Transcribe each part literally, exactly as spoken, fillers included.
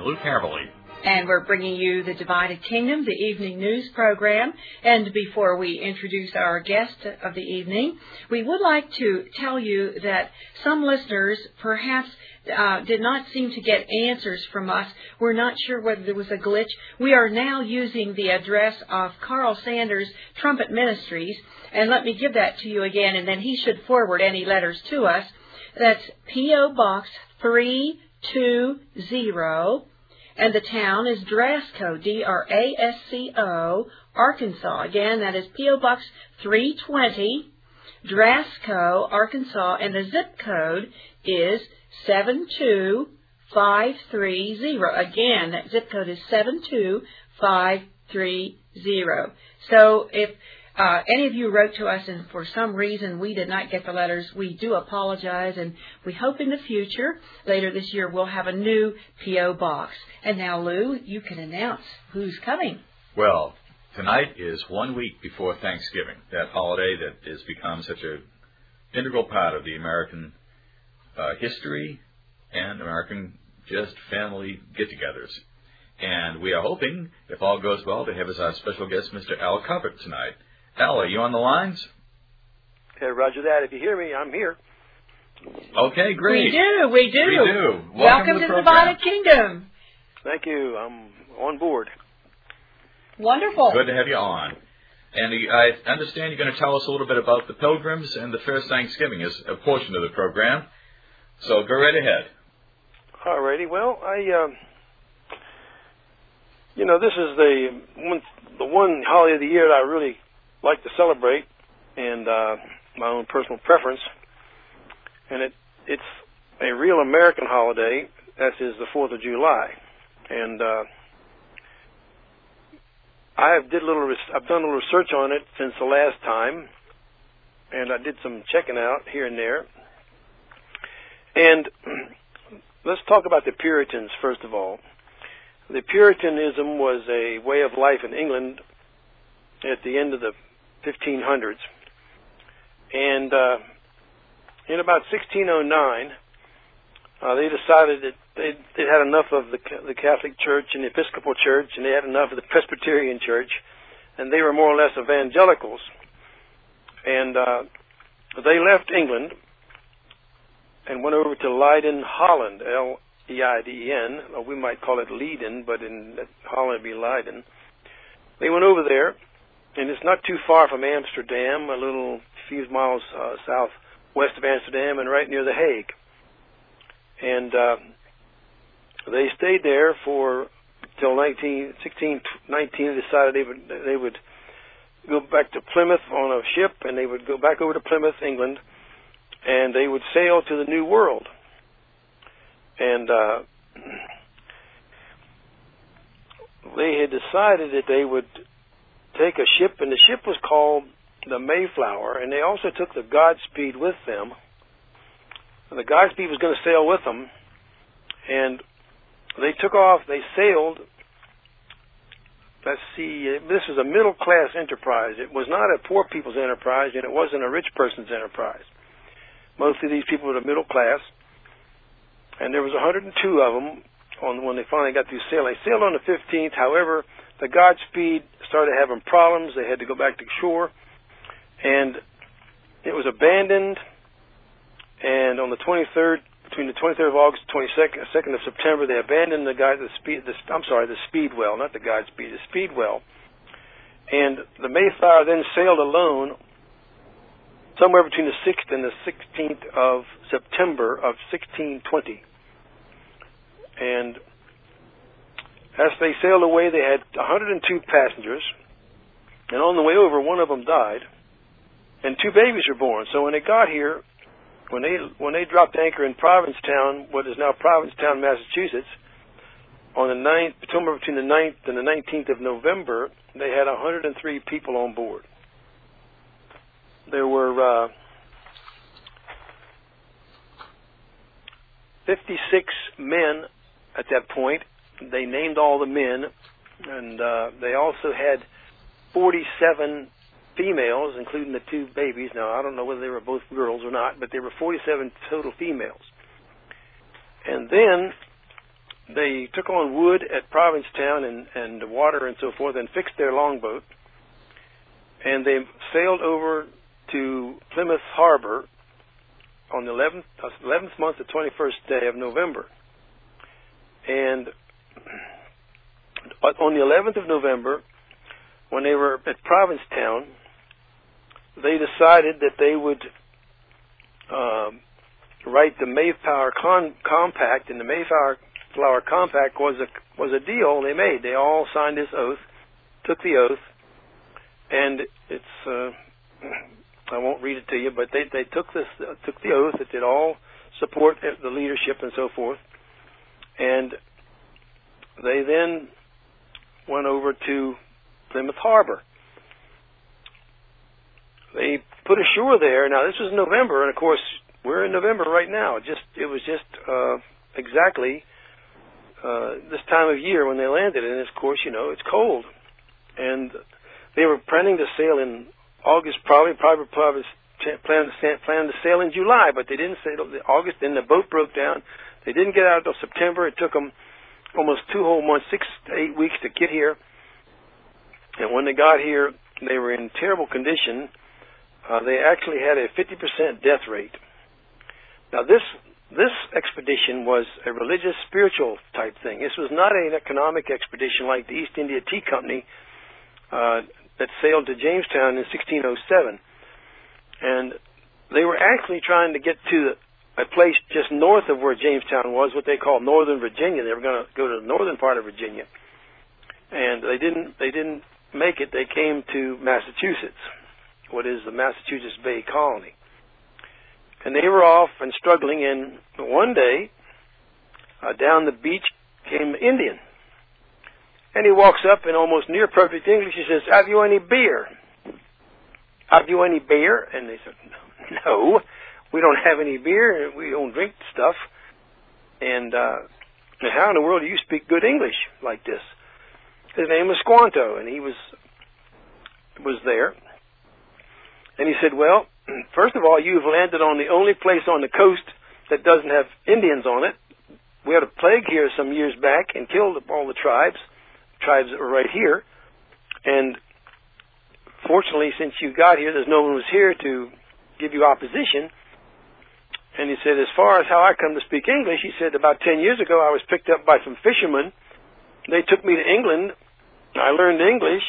Lou Caverly. And we're bringing you the Divided Kingdom, the evening news program. And before we introduce our guest of the evening, we would like to tell you that some listeners perhaps uh, did not seem to get answers from us. We're not sure whether there was a glitch. We are now using the address of Carl Sanders Trumpet Ministries. And let me give that to you again, and then he should forward any letters to us. That's P O. Box three two zero. And the town is Drasco, D R A S C O, Arkansas. Again, that is P O. Box three twenty, Drasco, Arkansas. And the zip code is seven two five three zero. Again, that zip code is seven two five three zero. So if Uh, any of you wrote to us and for some reason we did not get the letters, we do apologize, and we hope in the future, later this year, we'll have a new P O. Box. And now, Lou, you can announce who's coming. Well, tonight is one week before Thanksgiving, that holiday that has become such an integral part of the American uh, history and American just family get-togethers. And we are hoping, if all goes well, to have as our special guest Mister Al Cuppert tonight. Al, are you on the lines? Okay, roger that. If you hear me, I'm here. Okay, great. We do, we do. We do. Welcome, Welcome to the, to the Divided Kingdom. Thank you. I'm on board. Wonderful. Good to have you on. And I understand you're going to tell us a little bit about the Pilgrims and the first Thanksgiving as a portion of the program. So go right ahead. All righty. Well, I, um, you know, this is the one, the one holiday of the year that I really like to celebrate, and uh, my own personal preference. And it it's a real American holiday, as is the fourth of July. And uh, I have did a little res- I've done a little research on it since the last time, and I did some checking out here and there. And let's talk about the Puritans first of all. The Puritanism was a way of life in England at the end of the fifteen hundreds. And uh, in about sixteen oh nine, uh, they decided that they'd, they'd had enough of the, the Catholic Church and the Episcopal Church, and they had enough of the Presbyterian Church, and they were more or less evangelicals. And uh, they left England and went over to Leiden, Holland, L E I D E N, or we might call it Leiden, but in Holland it'd be Leiden. They went over there, and it's not too far from Amsterdam, a little few miles uh, southwest of Amsterdam, and right near The Hague. And uh, they stayed there for till nineteen, sixteen nineteen. They decided they would they would go back to Plymouth on a ship, and they would go back over to Plymouth, England, and they would sail to the New World. And uh, they had decided that they would take a ship, and the ship was called the Mayflower, and they also took the Godspeed with them. And the Godspeed was going to sail with them, and they took off, they sailed. Let's see, this was a middle-class enterprise. It was not a poor people's enterprise, and it wasn't a rich person's enterprise. Most of these people were the middle class, and there was one hundred two of them on when they finally got through sailing. They sailed on the fifteenth, however, the Godspeed started having problems. They had to go back to shore, and it was abandoned. And on the twenty-third, between the twenty-third of August and twenty-second second of September, they abandoned the guy, the speed. The, I'm sorry, the Speedwell, not the Godspeed, the Speedwell. And the Mayflower then sailed alone somewhere between the sixth and the sixteenth of September of sixteen twenty. And as they sailed away, they had one hundred two passengers, and on the way over, one of them died, and two babies were born. So when they got here, when they when they dropped anchor in Provincetown, what is now Provincetown, Massachusetts, on the ninth, somewhere between the ninth and the nineteenth of November, they had one hundred three people on board. There were uh, fifty-six men at that point. They named all the men, and uh, they also had forty-seven females, including the two babies. Now, I don't know whether they were both girls or not, but there were forty-seven total females. And then they took on wood at Provincetown and, and water and so forth and fixed their longboat. And they sailed over to Plymouth Harbor on the eleventh, eleventh month, the twenty-first day of November. And on the eleventh of November, when they were at Provincetown, they decided that they would um, write the Mayflower Con- Compact, and the Mayflower Flower Compact was a was a deal they made. They all signed this oath, took the oath, and it's uh, I won't read it to you, but they they took this uh, took the oath that they'd all support the leadership and so forth, and they then went over to Plymouth Harbor. They put ashore there. Now this was November, and of course we're in November right now. It just it was just uh, exactly uh, this time of year when they landed, and of course you know it's cold, and they were planning to sail in August, probably probably, probably planned to plan to sail in July, but they didn't sail in August. Then the boat broke down. They didn't get out until September. It took them almost two whole months, six to eight weeks to get here. And when they got here, they were in terrible condition. Uh, they actually had a fifty percent death rate. Now, this this expedition was a religious, spiritual type thing. This was not an economic expedition like the East India Tea Company uh, that sailed to Jamestown in sixteen oh seven. And they were actually trying to get to a place just north of where Jamestown was, what they call Northern Virginia. They were going to go to the northern part of Virginia. And they didn't they didn't make it. They came to Massachusetts, what is the Massachusetts Bay Colony. And they were off and struggling, and one day, uh, down the beach came an Indian. And he walks up in almost near perfect English. He says, "Have you any beer? Have you any beer?" And they said, "No, we don't have any beer. We don't drink stuff." And uh, how in the world do you speak good English like this? His name was Squanto, and he was was there. And he said, "Well, first of all, you've landed on the only place on the coast that doesn't have Indians on it. We had a plague here some years back and killed all the tribes, tribes that were right here. And fortunately, since you got here, there's no one was here to give you opposition." And he said, "As far as how I come to speak English," he said, "about ten years ago, I was picked up by some fishermen. They took me to England. I learned English,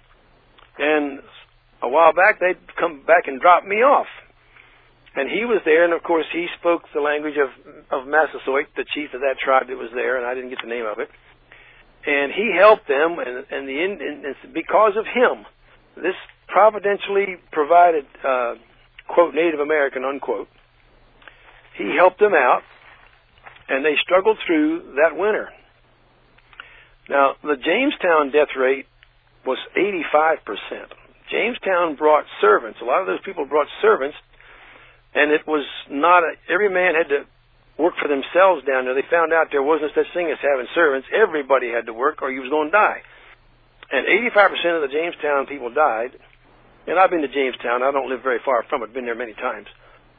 and a while back, they'd come back and drop me off." And he was there, and of course, he spoke the language of, of Massasoit, the chief of that tribe that was there, and I didn't get the name of it. And he helped them, and, and, the, and it's because of him, this providentially provided, uh, quote, Native American, unquote, he helped them out, and they struggled through that winter. Now, the Jamestown death rate was eighty-five percent. Jamestown brought servants. A lot of those people brought servants, and it was not a, every man had to work for themselves down there. They found out there wasn't such thing as having servants. Everybody had to work or you was going to die. And eighty-five percent of the Jamestown people died. And I've been to Jamestown. I don't live very far from it. I've been there many times.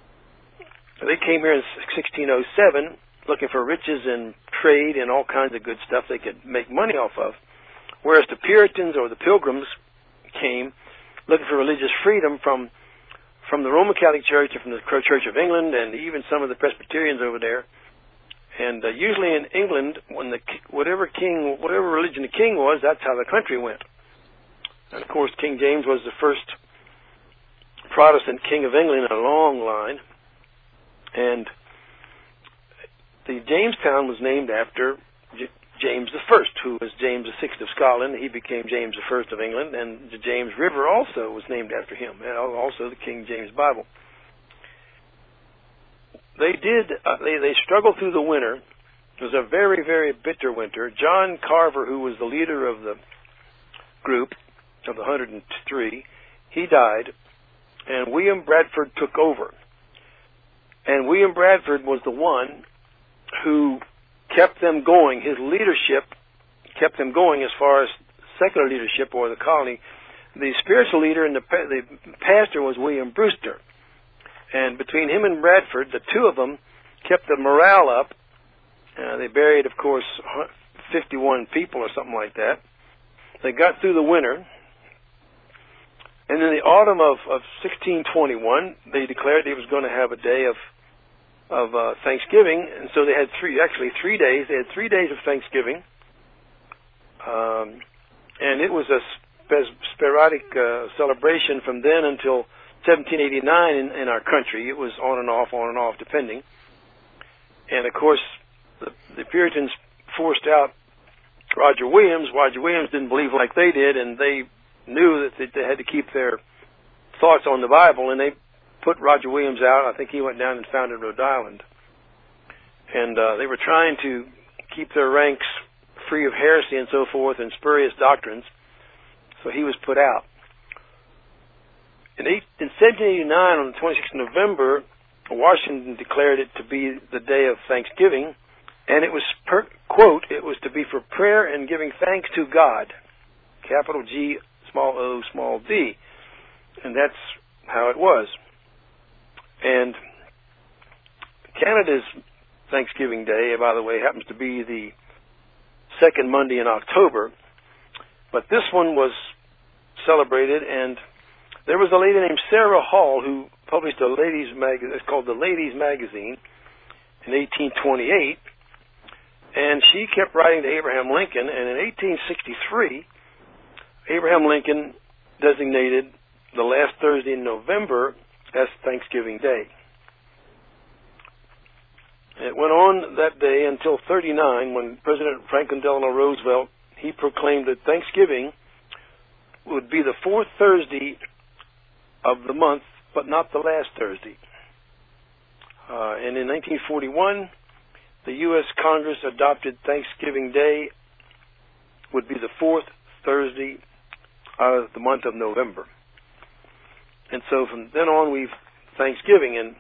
They came here in sixteen oh seven looking for riches and trade and all kinds of good stuff they could make money off of. Whereas the Puritans or the Pilgrims came looking for religious freedom from from the Roman Catholic Church and from the Church of England and even some of the Presbyterians over there. And uh, usually in England, when the whatever king, whatever religion the king was, that's how the country went. And of course, King James was the first Protestant king of England in a long line. And the Jamestown was named after J- James the First, who was James the Sixth of Scotland. He became James the First of England, and the James River also was named after him, and also the King James Bible. They did, uh, they, they struggled through the winter. It was a very, very bitter winter. John Carver, who was the leader of the group, of the one hundred three, he died, and William Bradford took over. And William Bradford was the one who kept them going. His leadership kept them going as far as secular leadership or the colony. The spiritual leader and the, the pastor was William Brewster. And between him and Bradford, the two of them kept the morale up Uh, they buried, of course, fifty-one people or something like that. They got through the winter. And in the autumn of, of sixteen twenty-one, they declared they was going to have a day of of uh, Thanksgiving, and so they had three, actually three days. They had three days of Thanksgiving, um, and it was a sp- sporadic uh, celebration from then until seventeen eighty-nine in, in our country. It was on and off, on and off, depending. And of course, the, the Puritans forced out Roger Williams. Roger Williams didn't believe like they did, and they knew that they had to keep their thoughts on the Bible, and they put Roger Williams out. I think he went down and founded Rhode Island. And uh, they were trying to keep their ranks free of heresy and so forth and spurious doctrines, so he was put out. In, eight, in seventeen eighty-nine, on the twenty-sixth of November, Washington declared it to be the day of Thanksgiving, and it was, per, quote, it was to be for prayer and giving thanks to God, capital G, small o, small d. And that's how it was. And Canada's Thanksgiving Day, by the way, happens to be the second Monday in October. But this one was celebrated, and there was a lady named Sarah Hall who published a ladies' magazine. It's called the Ladies' Magazine in eighteen twenty-eight. And she kept writing to Abraham Lincoln, and in eighteen sixty-three, Abraham Lincoln designated the last Thursday in November as Thanksgiving Day. It went on that day until thirty-nine, when President Franklin Delano Roosevelt, he proclaimed that Thanksgiving would be the fourth Thursday of the month, but not the last Thursday. Uh, and in nineteen forty-one, the U S Congress adopted Thanksgiving Day would be the fourth Thursday of the month of November. And so from then on, we've Thanksgiving. And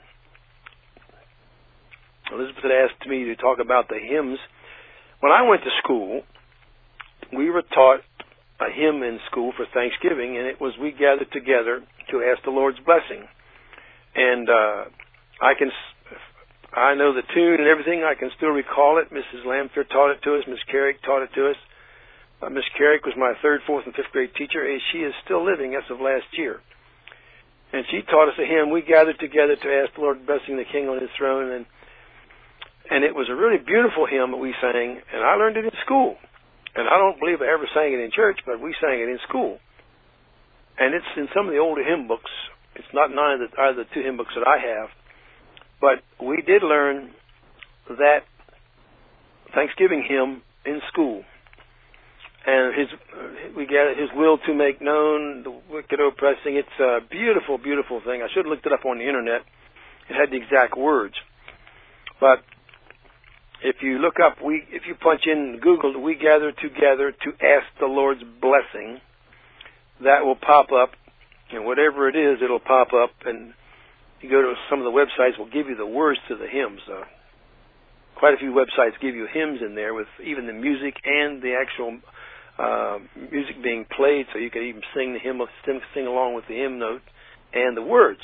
Elizabeth had asked me to talk about the hymns. When I went to school, we were taught a hymn in school for Thanksgiving, and it was we gathered together to ask the Lord's blessing. And uh, I can, I know the tune and everything. I can still recall it. Missus Lamphere taught it to us. Miss Carrick taught it to us. Uh, Miss Carrick was my third, fourth, and fifth grade teacher. And she is still living as of last year. And she taught us a hymn. We gathered together to ask the Lord blessing the King on His throne, and and it was a really beautiful hymn that we sang. And I learned it in school. And I don't believe I ever sang it in church, but we sang it in school. And it's in some of the older hymn books. It's not none of the, either the two hymn books that I have. But we did learn that Thanksgiving hymn in school. And his, we get His will to make known, the wicked oppressing. It's a beautiful, beautiful thing. I should have looked it up on the internet. It had the exact words. But if you look up, we if you punch in Google, we gather together to ask the Lord's blessing, that will pop up, and whatever it is, it'll pop up, and you go to some of the websites will give you the words to the hymns. Uh, quite a few websites give you hymns in there with even the music and the actual uh, music being played, so you can even sing the hymn, sing, sing along with the hymn note and the words.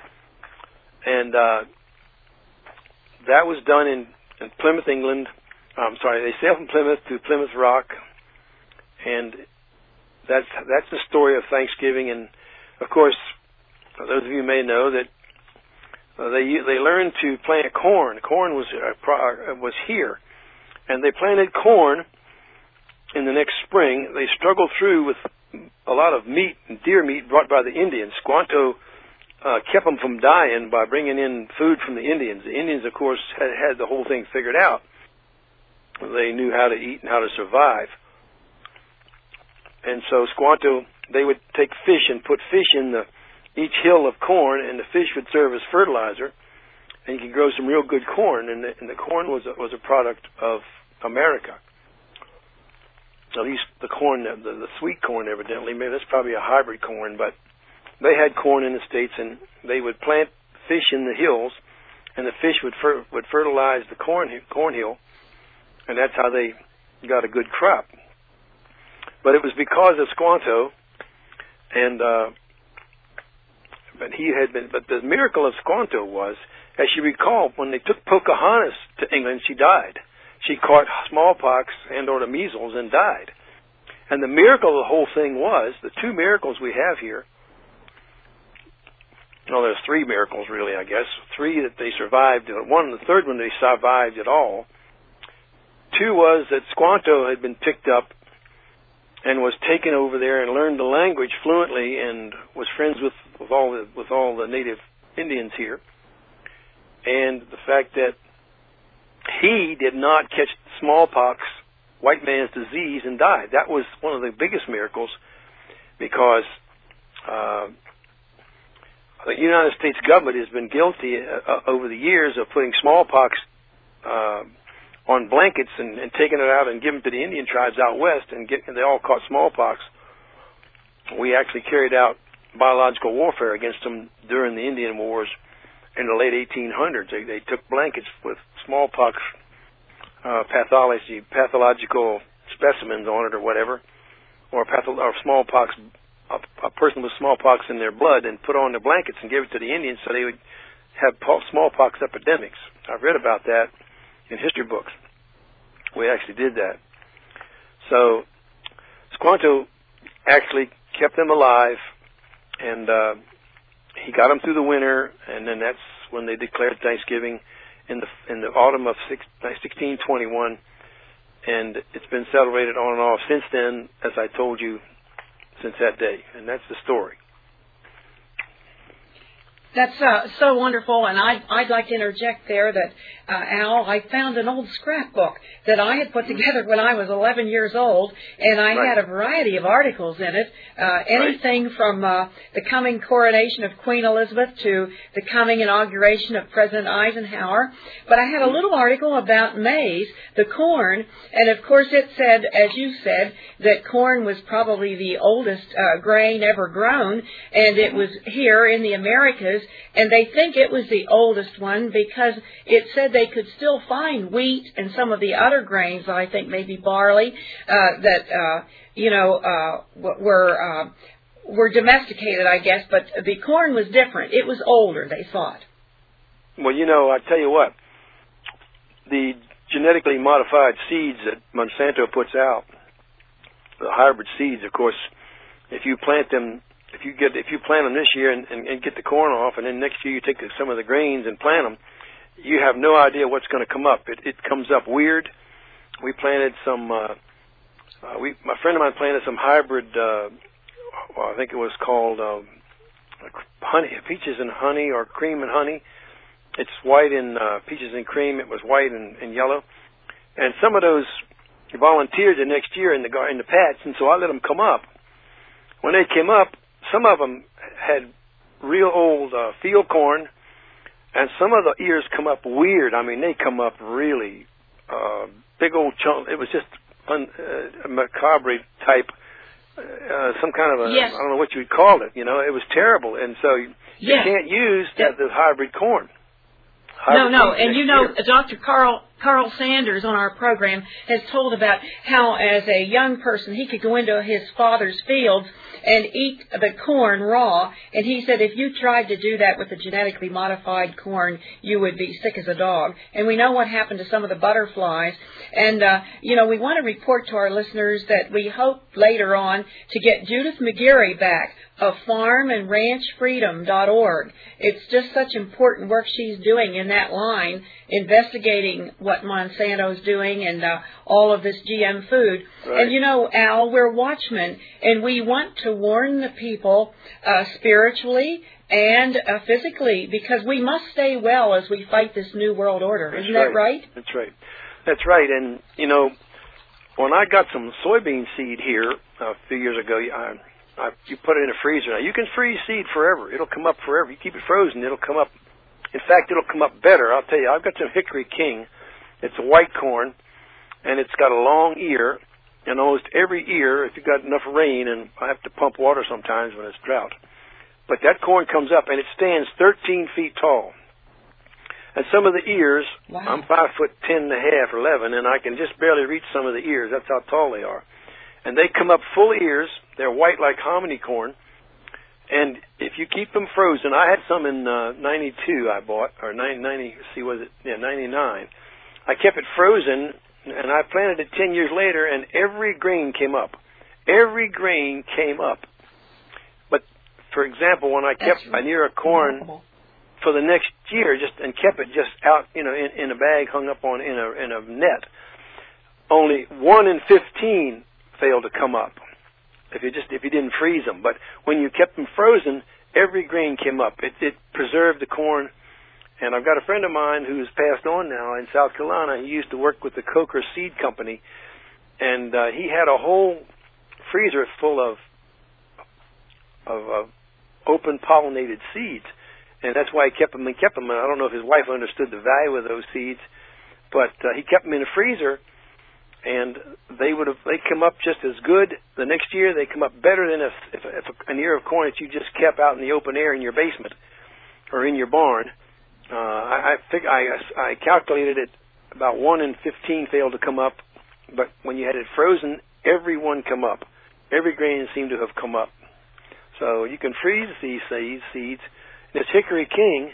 And uh, that was done in in Plymouth, England. I'm sorry, they sailed from Plymouth to Plymouth Rock, and that's that's the story of Thanksgiving. And of course, those of you may know that uh, they they learned to plant corn. Corn was uh, pro, uh, was here, and they planted corn. In the next spring, they struggled through with a lot of meat, deer meat brought by the Indians. Squanto Uh, kept them from dying by bringing in food from the Indians. The Indians, of course, had, had the whole thing figured out. They knew how to eat and how to survive. And so Squanto, they would take fish and put fish in the each hill of corn, and the fish would serve as fertilizer, and you could grow some real good corn. And the, and the corn was a, was a product of America. At least the corn, the, the sweet corn, evidently. Maybe that's probably a hybrid corn, but they had corn in the States, and they would plant fish in the hills, and the fish would fer- would fertilize the corn corn hill, and that's how they got a good crop. But it was because of Squanto, and uh, but he had been. But the miracle of Squanto was, as you recall, when they took Pocahontas to England, she died. she caught smallpox and or the measles and died. And the miracle of the whole thing was, the two miracles we have here, well, there's three miracles really, I guess. Three that they survived. One, the third one they survived at all. Two was that Squanto had been picked up and was taken over there and learned the language fluently and was friends with, with all the with all the native Indians here. And the fact that he did not catch smallpox, white man's disease, and died. That was one of the biggest miracles, because uh, the United States government has been guilty uh, over the years of putting smallpox uh, on blankets and, and taking it out and giving it to the Indian tribes out west, and, get, and they all caught smallpox. We actually carried out biological warfare against them during the Indian Wars in the late eighteen hundreds. They, they took blankets with smallpox uh, pathology, pathological specimens on it or whatever, or, patho- or smallpox, a, a person with smallpox in their blood, and put on the blankets and give it to the Indians so they would have smallpox epidemics. I've read about that in history books. We actually did that. So Squanto actually kept them alive, and uh, he got them through the winter, and then that's when they declared Thanksgiving in the in the autumn of sixteen twenty-one, and it's been celebrated on and off since then, as I told you, since that day, and that's the story. That's uh, so wonderful, and I'd, I'd like to interject there that, uh, Al, I found an old scrapbook that I had put together when I was eleven years old, and I right. had a variety of articles in it, uh, anything right. from uh, the coming coronation of Queen Elizabeth to the coming inauguration of President Eisenhower. But I had a little article about maize, the corn, and of course it said, as you said, that corn was probably the oldest uh, grain ever grown, and it was here in the Americas. And they think it was the oldest one because it said they could still find wheat and some of the other grains, I think maybe barley, uh, that, uh, you know, uh, were, uh, were domesticated, I guess. But the corn was different. It was older, they thought. Well, you know, I tell you what, the genetically modified seeds that Monsanto puts out, the hybrid seeds, of course, if you plant them, If you get if you plant them this year and, and, and get the corn off, and then next year you take the, some of the grains and plant them, you have no idea what's going to come up. It, it comes up weird. We planted some. Uh, uh, we my friend of mine planted some hybrid. Uh, well, I think it was called um, honey, peaches and honey, or cream and honey. It's white in uh, peaches and cream. It was white and, and yellow, and some of those volunteered the next year in the in the patch, and so I let them come up. When they came up, some of them had real old uh, field corn, and some of the ears come up weird. I mean, they come up really uh, big old chunk. It was just un, uh, a macabre type, uh, some kind of a, yes. I don't know what you would call it. You know, it was terrible, and so you, you yes. can't use that, the hybrid corn. No, no, and you know, Doctor Carl Carl Sanders on our program has told about how, as a young person, he could go into his father's fields and eat the corn raw, and he said if you tried to do that with the genetically modified corn, you would be sick as a dog. And we know what happened to some of the butterflies. And, uh, you know, we want to report to our listeners that we hope later on to get Judith McGeary back of farm and ranch freedom dot org. It's just such important work she's doing in that line, investigating what Monsanto's doing and uh, all of this G M food. Right. And, you know, Al, we're watchmen, and we want to warn the people uh, spiritually and uh, physically, because we must stay well as we fight this new world order. That's Isn't right. that right? That's right. That's right. And, you know, when I got some soybean seed here a few years ago, I, I, you put it in a freezer. Now, you can freeze seed forever. It'll come up forever. You keep it frozen, it'll come up. In fact, it'll come up better. I'll tell you, I've got some Hickory King. It's a white corn, and it's got a long ear. And almost every ear, if you've got enough rain, and I have to pump water sometimes when it's drought, but that corn comes up, and it stands thirteen feet tall. And some of the ears, wow. I'm five foot ten and a half, or eleven, and I can just barely reach some of the ears. That's how tall they are. And they come up full ears. They're white like hominy corn. And if you keep them frozen, I had some in uh, ninety-two I bought, or ninety, ninety, see, was it? Yeah, ninety-nine. I kept it frozen and I planted it ten years later, and every grain came up. Every grain came up. But, for example, when I kept an ear of corn remarkable. for the next year, just and kept it just out, you know, in, in a bag hung up on in a in a net, only one in fifteen failed to come up. If you just if you didn't freeze them, but when you kept them frozen, every grain came up. It, it preserved the corn. And I've got a friend of mine who's passed on now in South Carolina. He used to work with the Coker Seed Company, and uh, he had a whole freezer full of of uh, open pollinated seeds, and that's why he kept them and kept them. And I don't know if his wife understood the value of those seeds, but uh, he kept them in a freezer, and they would have they come up just as good the next year. They come up better than if, if, if an ear of corn that you just kept out in the open air in your basement or in your barn. Uh, I I, think I I calculated it about one in fifteen failed to come up, but when you had it frozen, every one come up. Every grain seemed to have come up. So you can freeze these seeds. seeds. This Hickory King,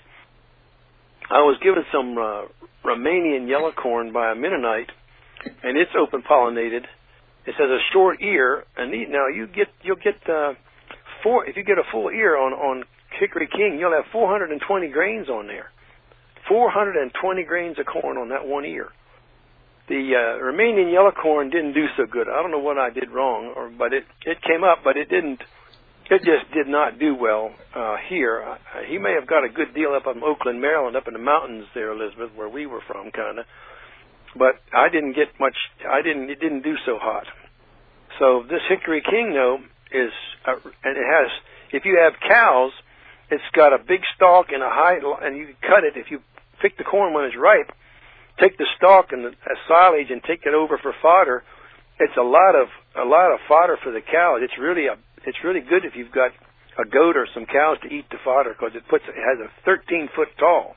I was given some uh, Romanian yellow corn by a Mennonite, and it's open pollinated. It has a short ear, and now you get you'll get uh, four if you get a full ear on on Hickory King, you'll have four hundred twenty grains on there. four hundred twenty grains of corn on that one ear. The uh, Romanian yellow corn didn't do so good. I don't know what I did wrong, or but it, it came up, but it didn't. It just did not do well uh, here. Uh, he may have got a good deal up in Oakland, Maryland, up in the mountains there, Elizabeth, where we were from, kind of. But I didn't get much. I didn't. It didn't do so hot. So this Hickory King, though, is uh, and it has. If you have cows, it's got a big stalk and a high, and you can cut it if you pick the corn when it's ripe. Take the stalk and the uh, silage and take it over for fodder. It's a lot of a lot of fodder for the cows. It's really a it's really good if you've got a goat or some cows to eat the fodder, because it puts it has a thirteen foot tall.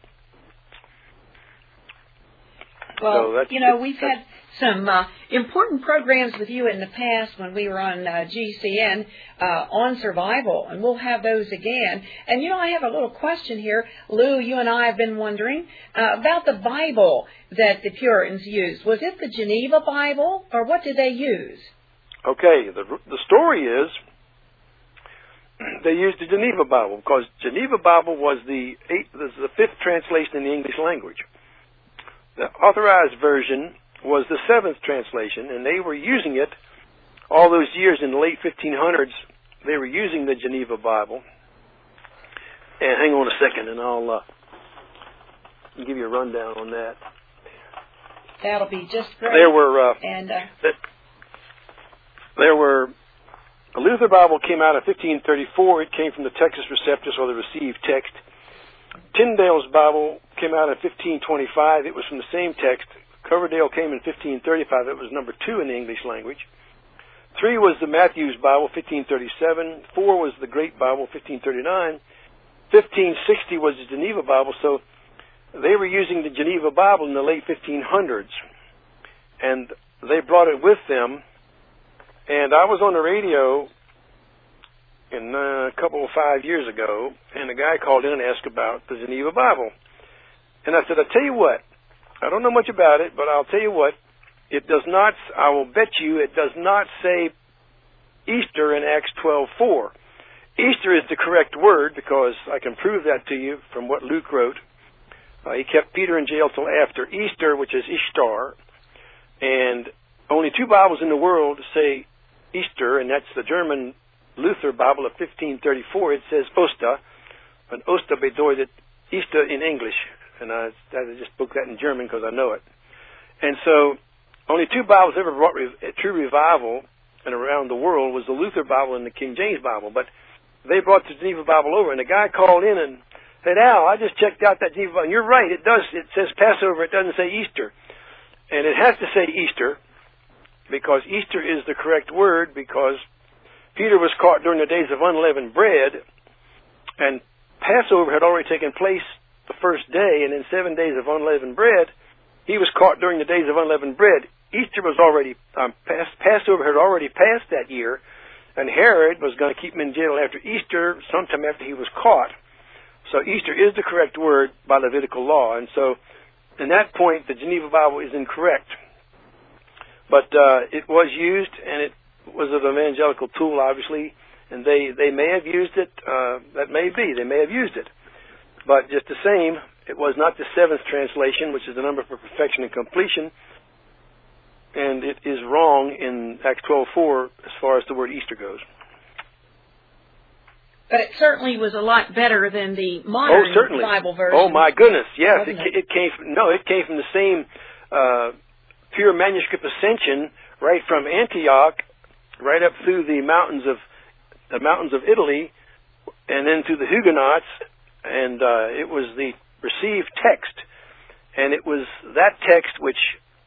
Well, so that's, you know, we've had some uh, important programs with you in the past when we were on uh, G C N uh, on survival, and we'll have those again. And, you know, I have a little question here. Lou, you and I have been wondering uh, about the Bible that the Puritans used. Was it the Geneva Bible, or what did they use? Okay, the, the story is they used the Geneva Bible, because Geneva Bible was the, eighth, was the fifth translation in the English language. The authorized version was the seventh translation, and they were using it all those years in the late fifteen hundreds. They were using the Geneva Bible. And hang on a second, and I'll uh, give you a rundown on that. That'll be just great. There were uh, and uh, that, there were the Luther Bible came out in fifteen thirty-four. It came from the Textus Receptus, or the received text. Tyndale's Bible came out in fifteen twenty-five. It was from the same text. Coverdale came in fifteen thirty-five. It was number two in the English language. Three was the Matthews Bible, fifteen thirty-seven. Four was the Great Bible, fifteen thirty-nine. fifteen sixty was the Geneva Bible. So they were using the Geneva Bible in the late fifteen hundreds. And they brought it with them. And I was on the radio in uh, a couple of five years ago, and a guy called in and asked about the Geneva Bible. And I said, I'll tell you what, I don't know much about it, but I'll tell you what, it does not, I will bet you it does not say Easter in Acts twelve four. Easter is the correct word, because I can prove that to you from what Luke wrote. Uh, he kept Peter in jail till after Easter, which is Ishtar, and only two Bibles in the world say Easter, and that's the German Luther Bible of fifteen thirty-four. It says Oster, and Oster bedeutet Easter in English, and I, I just spoke that in German because I know it. And so, only two Bibles ever brought re- true revival and around the world was the Luther Bible and the King James Bible. But they brought the Geneva Bible over, and the guy called in and said, "Al, I just checked out that Geneva Bible. And you're right, it does. It says Passover. It doesn't say Easter, and it has to say Easter because Easter is the correct word, because Peter was caught during the days of unleavened bread, and Passover had already taken place the first day, and in seven days of unleavened bread, he was caught during the days of unleavened bread. Easter was already, um, past, Passover had already passed that year, and Herod was going to keep him in jail after Easter, sometime after he was caught. So Easter is the correct word by Levitical law, and so, in that point, the Geneva Bible is incorrect. But uh, it was used, and it was an evangelical tool, obviously, and they, they may have used it. Uh, that may be. They may have used it. But just the same, it was not the seventh translation, which is the number for perfection and completion, and it is wrong in Acts twelve four as far as the word Easter goes. But it certainly was a lot better than the modern oh, certainly. Bible version. Oh, my goodness, yes. It, it? it came from, no, it came from the same uh, pure manuscript ascension right from Antioch, right up through the mountains of the mountains of Italy, and then through the Huguenots, and uh, it was the received text, and it was that text which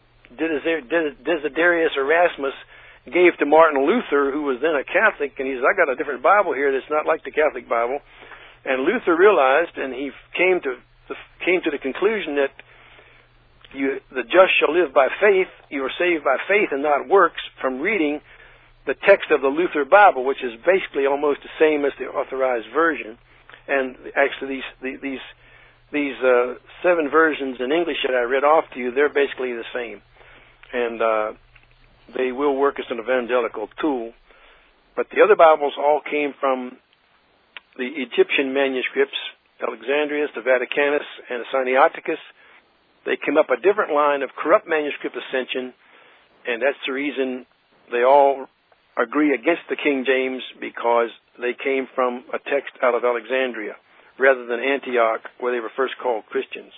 Desiderius Erasmus gave to Martin Luther, who was then a Catholic, and he says, I got a different Bible here that's not like the Catholic Bible. And Luther realized, and he came to the, came to the conclusion that you, the just shall live by faith. You are saved by faith and not works, from reading the text of the Luther Bible, which is basically almost the same as the Authorized Version. And actually, these these these uh, seven versions in English that I read off to you, they're basically the same. And uh, they will work as an evangelical tool. But the other Bibles all came from the Egyptian manuscripts, Alexandrius, the Vaticanus, and the Sinaiticus. They came up a different line of corrupt manuscript ascension, and that's the reason they all agree against the King James, because they came from a text out of Alexandria rather than Antioch, where they were first called Christians.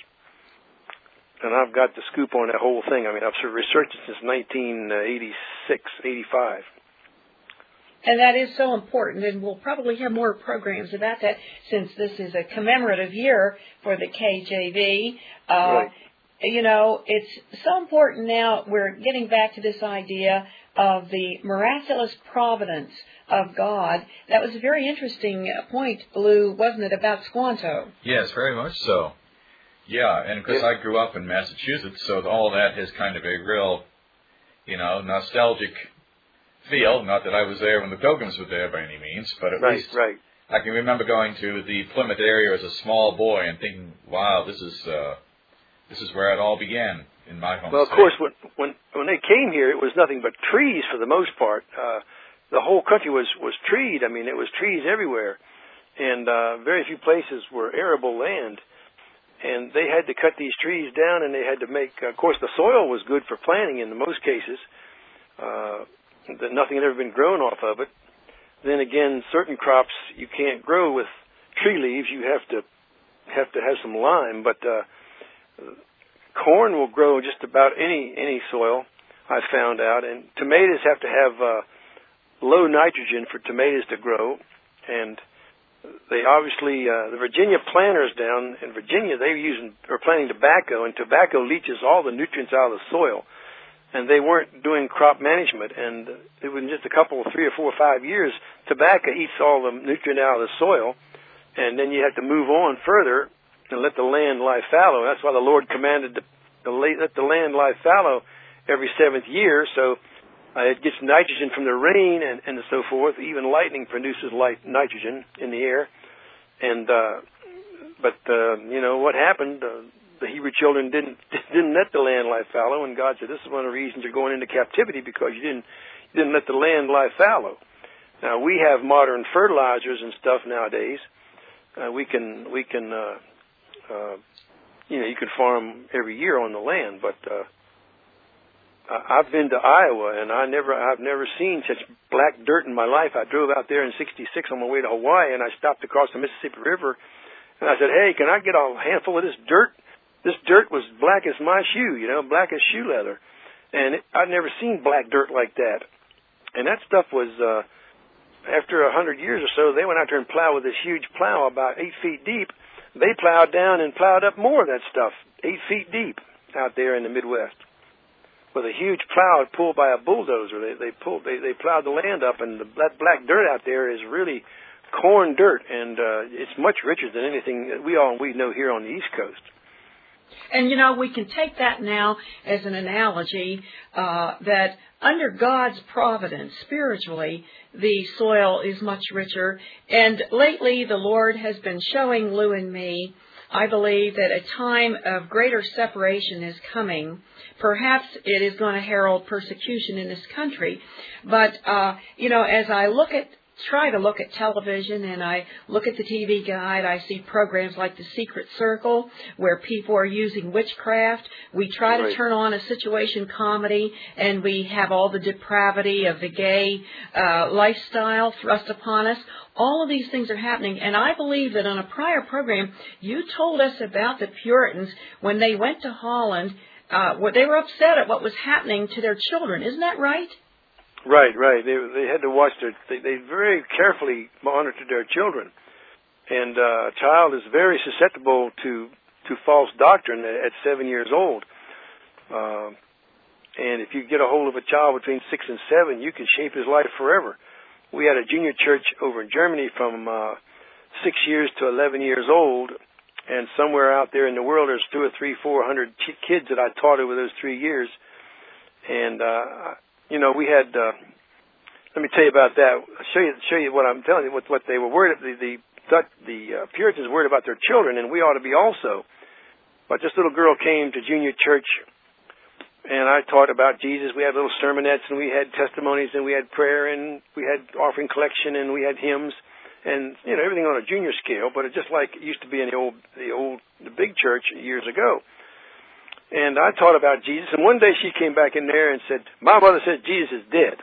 And I've got the scoop on that whole thing. I mean, I've researched it since nineteen eighty-six, eighty-five. And that is so important, and we'll probably have more programs about that since this is a commemorative year for the K J V. Uh, right. You know, it's so important now. We're getting back to this idea of the miraculous providence of God. That was a very interesting point, Lou, wasn't it, about Squanto? Yes, very much so. Yeah, and because I grew up in Massachusetts, so all that has kind of a real, you know, nostalgic feel. Not that I was there when the Pilgrims were there by any means, but at right, least right. I can remember going to the Plymouth area as a small boy and thinking, "Wow, this is uh, this is where it all began in my home." Well, of state. course, when when when they came here, it was nothing but trees for the most part. Uh, the whole country was was treed. I mean, it was trees everywhere, and uh, very few places were arable land. And they had to cut these trees down, and they had to make, of course, the soil was good for planting in most cases. Uh, that nothing had ever been grown off of it. Then again, certain crops you can't grow with tree leaves. You have to have to have some lime. But uh, corn will grow just about any any soil, I found out. And tomatoes have to have uh, low nitrogen for tomatoes to grow. And they obviously, uh, the Virginia planters down in Virginia, they were using, or planting tobacco, and tobacco leaches all the nutrients out of the soil. And they weren't doing crop management, and it was just a couple, three or four or five years, tobacco eats all the nutrient out of the soil, and then you have to move on further and let the land lie fallow. That's why the Lord commanded to, to let the land lie fallow every seventh year, so uh, it gets nitrogen from the rain and, and so forth. Even lightning produces light nitrogen in the air. And uh, but uh, you know what happened? Uh, the Hebrew children didn't didn't let the land lie fallow, and God said, "This is one of the reasons you're going into captivity, because you didn't you didn't let the land lie fallow." Now we have modern fertilizers and stuff nowadays. Uh, we can we can uh, uh, you know you can farm every year on the land, but uh, I've been to Iowa, and I never, I've never seen such black dirt in my life. I drove out there in sixty-six on my way to Hawaii, and I stopped across the Mississippi River, and I said, "Hey, can I get a handful of this dirt?" This dirt was black as my shoe, you know, black as shoe leather. And it, I'd never seen black dirt like that. And that stuff was, uh, after a hundred years or so, they went out there and plowed with this huge plow about eight feet deep. They plowed down and plowed up more of that stuff, eight feet deep, out there in the Midwest, with a huge plow pulled by a bulldozer. They they pulled they, they plowed the land up, and the, that black dirt out there is really corn dirt, and uh, it's much richer than anything that we all we know here on the East Coast. And, you know, we can take that now as an analogy uh, that under God's providence, spiritually, the soil is much richer. And lately, the Lord has been showing Lou and me I believe that a time of greater separation is coming. Perhaps it is going to herald persecution in this country. But, uh, you know, as I look at try to look at television and I look at the T V guide, I see programs like The Secret Circle where people are using witchcraft. We try right. to turn on a situation comedy and we have all the depravity of the gay uh, lifestyle thrust upon us. All of these things are happening, and I believe that on a prior program you told us about the Puritans when they went to Holland, uh, where they were upset at what was happening to their children. Isn't that right? Right, right. They they had to watch their. They, they very carefully monitored their children, and uh, a child is very susceptible to to false doctrine at seven years old. Uh, and if you get a hold of a child between six and seven, you can shape his life forever. We had a junior church over in Germany from uh, six years to eleven years old, and somewhere out there in the world, there's two or three, four hundred kids that I taught over those three years, and. Uh, You know, we had. Uh, let me tell you about that. I'll show you, show you what I'm telling you. What, what they were worried. The the the uh, Puritans were worried about their children, and we ought to be also. But this little girl came to junior church, and I taught about Jesus. We had little sermonettes, and we had testimonies, and we had prayer, and we had offering collection, and we had hymns, and you know everything on a junior scale. But it's just like it used to be in the old the old the big church years ago. And I taught about Jesus, and one day she came back in there and said, "My mother said Jesus is dead."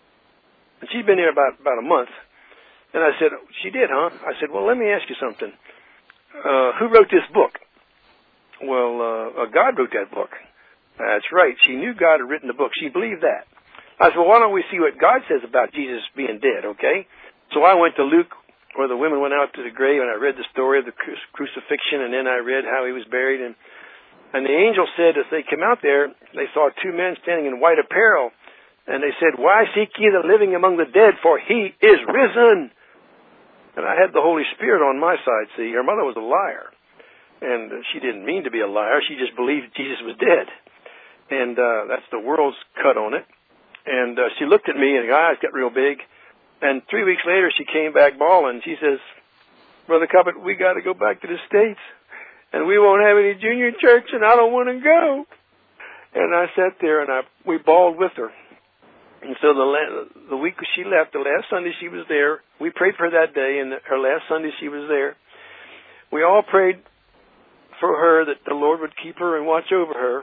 And she'd been there about, about a month. And I said, "She did, huh?" I said, "Well, let me ask you something. Uh, who wrote this book?" "Well, uh, God wrote that book." "That's right. She knew God had written the book. She believed that." I said, "Well, why don't we see what God says about Jesus being dead, okay?" So I went to Luke, where the women went out to the grave, and I read the story of the cru- crucifixion, and then I read how he was buried, and And the angel said, as they came out there, they saw two men standing in white apparel. And they said, "Why seek ye the living among the dead? For he is risen." And I had the Holy Spirit on my side. See, her mother was a liar. And she didn't mean to be a liar. She just believed Jesus was dead. And uh, that's the world's cut on it. And uh, she looked at me, and her eyes got real big. And three weeks later, she came back bawling. She says, "Brother Cuppett, we got to go back to the States. And we won't have any junior church, and I don't want to go." And I sat there, and I we bawled with her. And so the la- the week she left, the last Sunday she was there, we prayed for her that day, and her last Sunday she was there. We all prayed for her that the Lord would keep her and watch over her.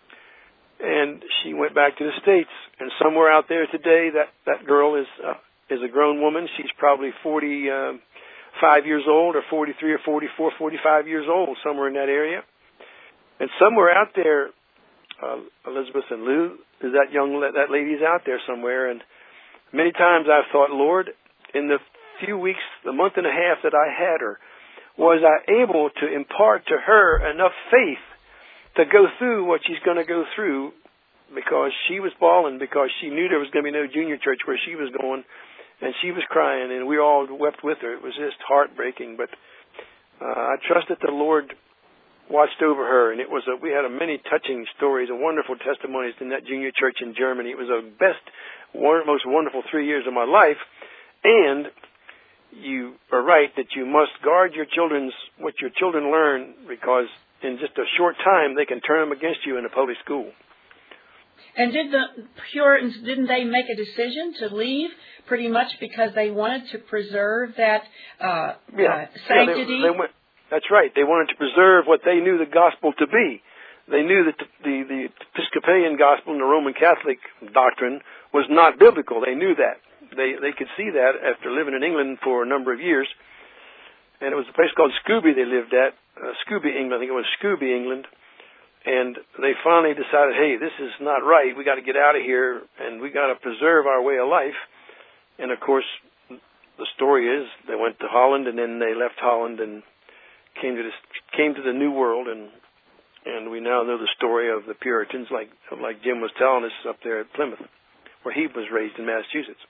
And she went back to the States. And somewhere out there today, that, that girl is uh, is a grown woman. She's probably forty... Uh, Five years old, or forty-three, or forty-four, forty-five years old, somewhere in that area. And somewhere out there, uh, Elizabeth and Lou, that young that lady's out there somewhere. And many times I've thought, Lord, in the few weeks, the month and a half that I had her, was I able to impart to her enough faith to go through what she's going to go through, because she was bawling because she knew there was going to be no junior church where she was going. And she was crying, and we all wept with her. It was just heartbreaking. But uh, I trust that the Lord watched over her, and it was a, we had a many touching stories and wonderful testimonies in that junior church in Germany. It was the best, one, most wonderful three years of my life. And you are right that you must guard your children's what your children learn, because in just a short time they can turn them against you in a public school. And did the Puritans, didn't they make a decision to leave pretty much because they wanted to preserve that uh, yeah. uh, sanctity? Yeah, they, they went, that's right. They wanted to preserve what they knew the gospel to be. They knew that the, the, the Episcopalian gospel and the Roman Catholic doctrine was not biblical. They knew that. They they could see that after living in England for a number of years. And it was a place called Scooby they lived at, uh, Scooby, England. I think it was Scooby, England. And they finally decided, hey, this is not right. We got to get out of here, and we got to preserve our way of life. And of course, the story is they went to Holland, and then they left Holland and came to this, came to the New World, and and we now know the story of the Puritans, like like Jim was telling us up there at Plymouth, where he was raised in Massachusetts.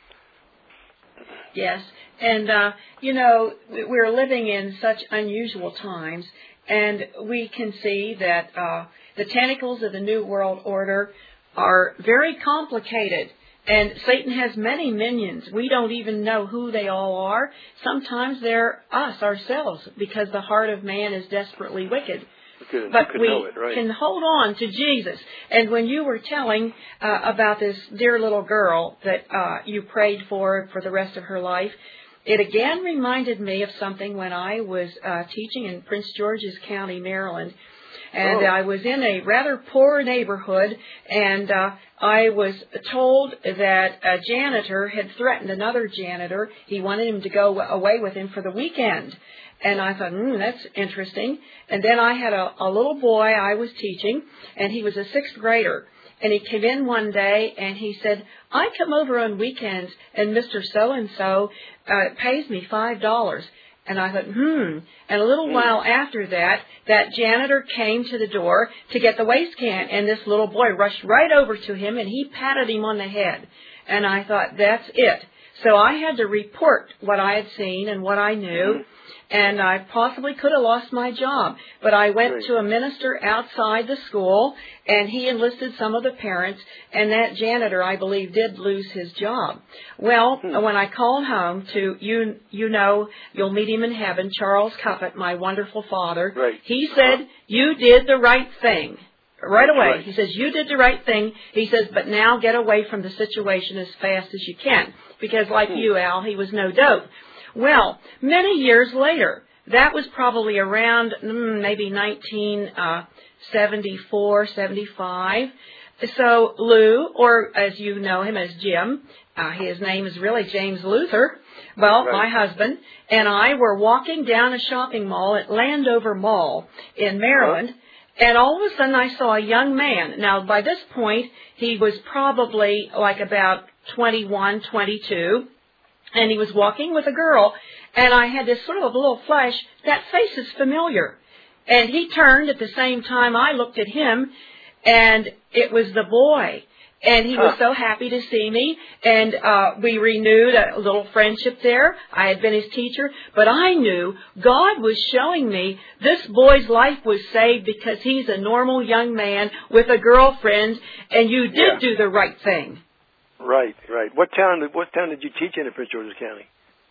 Yes, and uh, you know, we're living in such unusual times. And we can see that uh, the tentacles of the New World Order are very complicated. And Satan has many minions. We don't even know who they all are. Sometimes they're us, ourselves, because the heart of man is desperately wicked. Good. But we it, right? can hold on to Jesus. And when you were telling uh, about this dear little girl that uh, you prayed for for the rest of her life, it again reminded me of something when I was uh, teaching in Prince George's County, Maryland. And oh. I was in a rather poor neighborhood, and uh, I was told that a janitor had threatened another janitor. He wanted him to go away with him for the weekend. And I thought, hmm, that's interesting. And then I had a, a little boy I was teaching, and he was a sixth grader. And he came in one day, and he said, I come over on weekends, and Mister So-and-so uh, pays me five dollars. And I thought, hmm. And a little while after that, that janitor came to the door to get the waste can, and this little boy rushed right over to him, and he patted him on the head. And I thought, that's it. So I had to report what I had seen and what I knew, and I possibly could have lost my job. But I went right. to a minister outside the school, and he enlisted some of the parents, and that janitor, I believe, did lose his job. Well, hmm. when I called home to, you you know, you'll meet him in heaven, Charles Cuffett, my wonderful father, right. he said, uh-huh. you did the right thing. Right away. Right. He says, you did the right thing. He says, but now get away from the situation as fast as you can. Because like hmm. you, Al, he was no dope. Well, many years later, that was probably around mm, maybe nineteen seventy-four, seventy-five. So Lou, or as you know him as Jim, uh, his name is really James Luther, well, right. my husband, and I were walking down a shopping mall at Landover Mall in Maryland, huh? And all of a sudden I saw a young man. Now, by this point, he was probably like about twenty-one, twenty-two. And he was walking with a girl, and I had this sort of a little flash, that face is familiar. And he turned at the same time I looked at him, and it was the boy. And he was so happy to see me, and uh, we renewed a little friendship there. I had been his teacher, but I knew God was showing me this boy's life was saved because he's a normal young man with a girlfriend, and you did yeah. do the right thing. Right, right. What town? What town did you teach in in Prince George's County?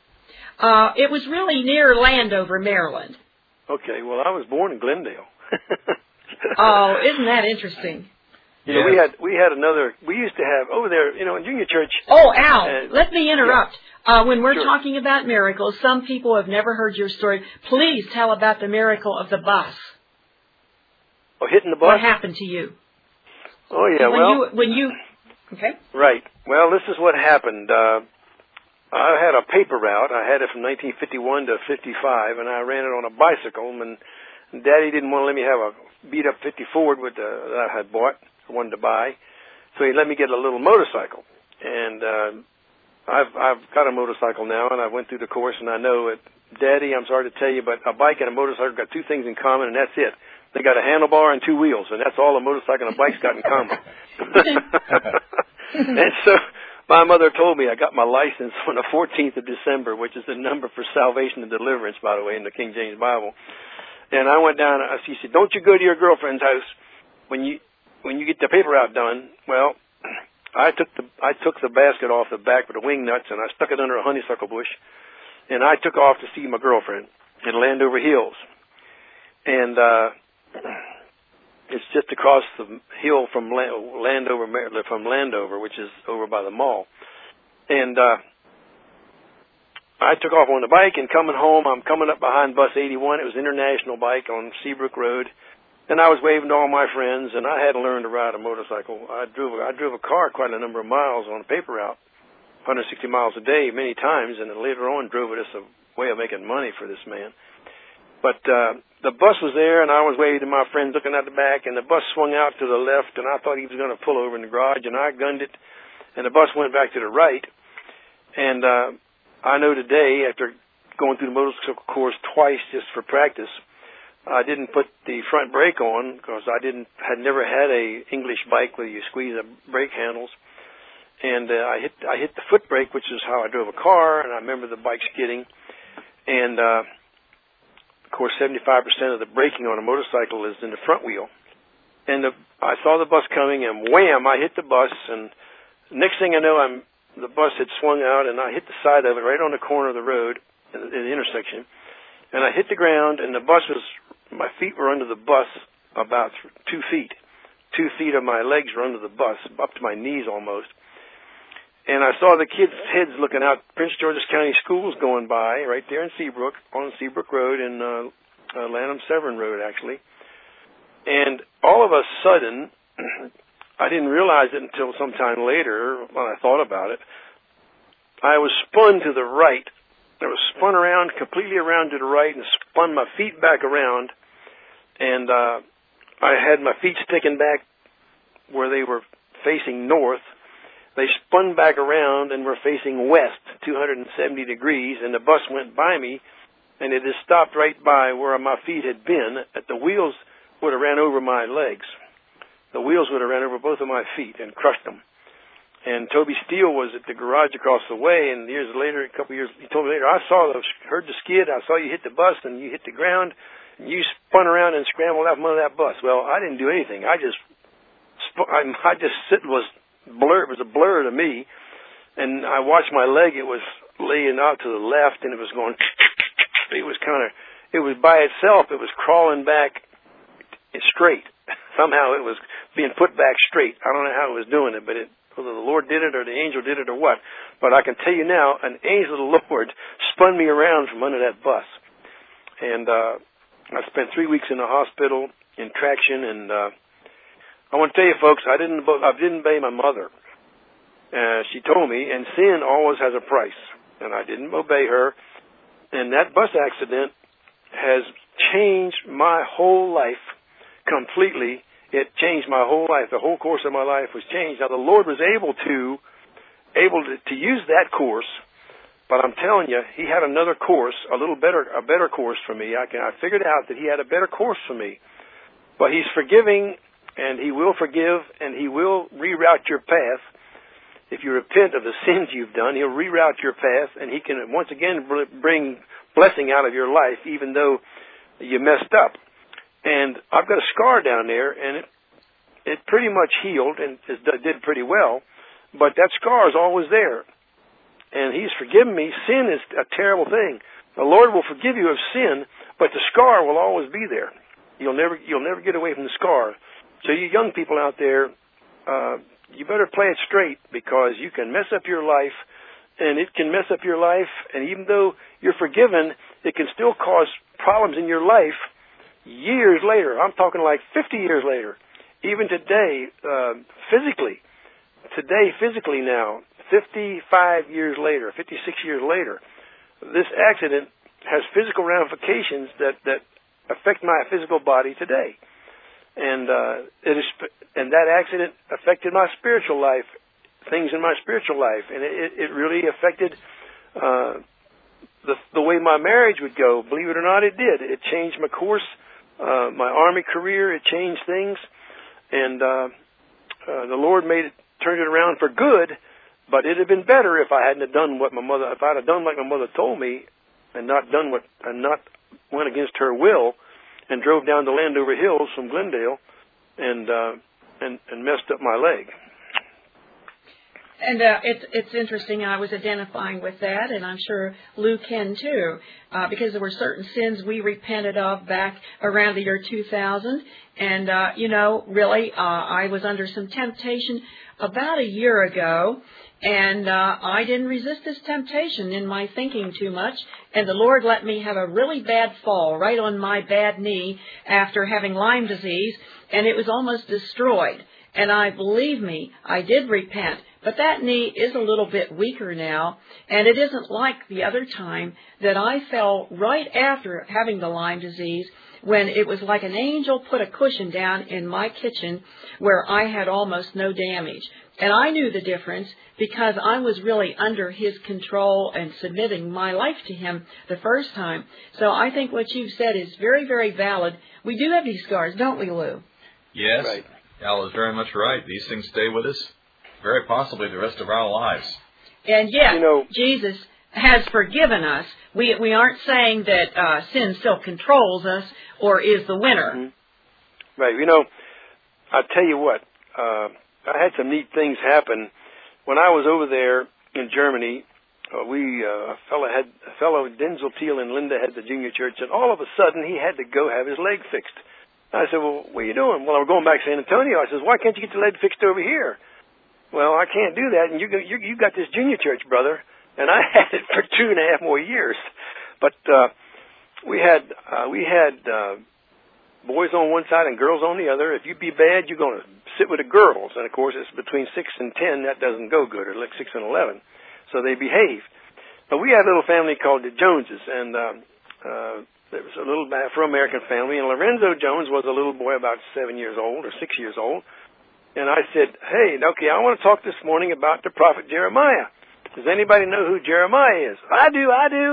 Uh, it was really near Landover, Maryland. Okay. Well, I was born in Glendale. Oh, isn't that interesting? You know, yes. we had we had another. We used to have over there. You know, in junior church. Oh, Al, uh, let me interrupt. Yeah. Uh, when we're sure. talking about miracles, some people have never heard your story. Please tell about the miracle of the bus. Oh, hitting the bus. What happened to you? Oh yeah. When well, you, when you. Okay. Right. Well, this is what happened. Uh, I had a paper route. I had it from nineteen fifty-one to fifty-five, and I ran it on a bicycle. And, and Daddy didn't want to let me have a beat-up fifty Ford with the, that I had bought, I wanted to buy, so he let me get a little motorcycle. And uh, I've I've got a motorcycle now, and I went through the course, and I know it. Daddy, I'm sorry to tell you, but a bike and a motorcycle got two things in common, and that's it. They got a handlebar and two wheels, and that's all a motorcycle and a bike's got in common. And so my mother told me I got my license on the fourteenth of December, which is the number for salvation and deliverance, by the way, in the King James Bible. And I went down, she said, don't you go to your girlfriend's house when you when you get the paper out done. Well, I took the I took the basket off the back with the wing nuts, and I stuck it under a honeysuckle bush, and I took off to see my girlfriend in Landover Hills. And uh it's just across the hill from Landover, from Landover, which is over by the mall. And uh, I took off on the bike, and coming home, I'm coming up behind bus eighty-one. It was an international bike on Seabrook Road. And I was waving to all my friends, and I hadn't learned to ride a motorcycle. I drove, I drove a car quite a number of miles on a paper route, one hundred sixty miles a day many times, and then later on drove it as a way of making money for this man. But uh, the bus was there, and I was waving to my friends looking at the back, and the bus swung out to the left, and I thought he was going to pull over in the garage, and I gunned it, and the bus went back to the right. And uh, I know today, after going through the motorcycle course twice just for practice, I didn't put the front brake on because I didn't had never had a English bike where you squeeze the brake handles, and uh, I hit I hit the foot brake, which is how I drove a car, and I remember the bike skidding, and uh, of course, seventy-five percent of the braking on a motorcycle is in the front wheel. And the, I saw the bus coming, and wham, I hit the bus, and Next thing I know, I'm the bus had swung out, and I hit the side of it right on the corner of the road in the, in the intersection. And I hit the ground, and the bus was, my feet were under the bus about two feet. Two feet of my legs were under the bus, up to my knees almost. And I saw the kids' heads looking out Prince George's County Schools going by right there in Seabrook, on Seabrook Road and uh, uh, Lanham-Severn Road, actually. And all of a sudden, I didn't realize it until sometime later when I thought about it, I was spun to the right. I was spun around, completely around to the right, and spun my feet back around. And uh, I had my feet sticking back where they were facing north. They spun back around and were facing west, two hundred seventy degrees, and the bus went by me, and it just stopped right by where my feet had been. At the wheels would have ran over my legs. The wheels would have ran over both of my feet and crushed them. And Toby Steele was at the garage across the way, and years later, a couple years, he told me later, I saw the, heard the skid, I saw you hit the bus, and you hit the ground, and you spun around and scrambled out from under that bus. Well, I didn't do anything. I just, I, I just sit was blur. It was a blur to me, and I watched my leg. It was laying out to the left, and it was going. It was kind of. It was by itself. It was crawling back straight. Somehow it was being put back straight. I don't know how it was doing it, but it, whether the Lord did it or the angel did it or what. But I can tell you now, an angel of the Lord spun me around from under that bus, and uh, I spent three weeks in the hospital in traction, and. Uh, I want to tell you, folks, I didn't I didn't obey my mother. Uh, she told me, and sin always has a price, and I didn't obey her. And that bus accident has changed my whole life completely. It changed my whole life. The whole course of my life was changed. Now, the Lord was able to able to, to use that course, but I'm telling you, He had another course, a little better, a better course for me. I can I figured out that He had a better course for me. But He's forgiving. And He will forgive, and He will reroute your path. If you repent of the sins you've done, He'll reroute your path, and He can once again bring blessing out of your life, even though you messed up. And I've got a scar down there, and it it pretty much healed and did pretty well, but that scar is always there. And He's forgiven me. Sin is a terrible thing. The Lord will forgive you of sin, but the scar will always be there. You'll never you'll never get away from the scar. So you young people out there, uh, you better play it straight, because you can mess up your life, and it can mess up your life, and even though you're forgiven, it can still cause problems in your life years later. I'm talking like fifty years later. Even today, uh, physically, today physically now, fifty-five years later, fifty-six years later, this accident has physical ramifications that, that affect my physical body today. And uh, it is, and that accident affected my spiritual life, things in my spiritual life, and it, it really affected uh, the the way my marriage would go. Believe it or not, it did. It changed my course, uh, my Army career. It changed things, and uh, uh, the Lord made it, turned it around for good. But it'd have been better if I hadn't have done what my mother, if I'd have done like my mother told me, and not done what, and not went against her will. And drove down the Landover Hills from Glendale, and uh, and and messed up my leg. And uh, it's it's interesting. I was identifying with that, and I'm sure Lou can too, uh, because there were certain sins we repented of back around the year two thousand. And uh, you know, really, uh, I was under some temptation about a year ago. And uh, I didn't resist this temptation in my thinking too much. And the Lord let me have a really bad fall right on my bad knee after having Lyme disease. And it was almost destroyed. And I, believe me, I did repent. But that knee is a little bit weaker now. And it isn't like the other time that I fell right after having the Lyme disease, when it was like an angel put a cushion down in my kitchen where I had almost no damage. And I knew the difference because I was really under His control and submitting my life to Him the first time. So I think what you've said is very, very valid. We do have these scars, don't we, Lou? Yes. Right. Al is very much right. These things stay with us very possibly the rest of our lives. And yet, you know, Jesus has forgiven us. We we aren't saying that uh, sin still controls us or is the winner. Mm-hmm. Right. You know, I'll tell you what. Uh, I had some neat things happen when I was over there in Germany, uh, we uh, a fellow had a fellow Denzel Teal and Linda had the junior church, and all of a sudden he had to go have his leg fixed. I said, well, what are you doing? Well, we're going back to San Antonio. I says, why can't you get the leg fixed over here? Well, I can't do that, and you you you got this junior church, brother, and I had it for two and a half more years. But uh, we had uh, we had uh, boys on one side and girls on the other. If you be bad, you're going to sit with the girls, and of course, it's between six and ten. That doesn't go good, or like six and eleven. So they behave. But we had a little family called the Joneses, and uh, uh, there was a little Afro-American family, and Lorenzo Jones was a little boy about seven years old or six years old. And I said, hey, okay, I want to talk this morning about the prophet Jeremiah. Does anybody know who Jeremiah is? I do, I do.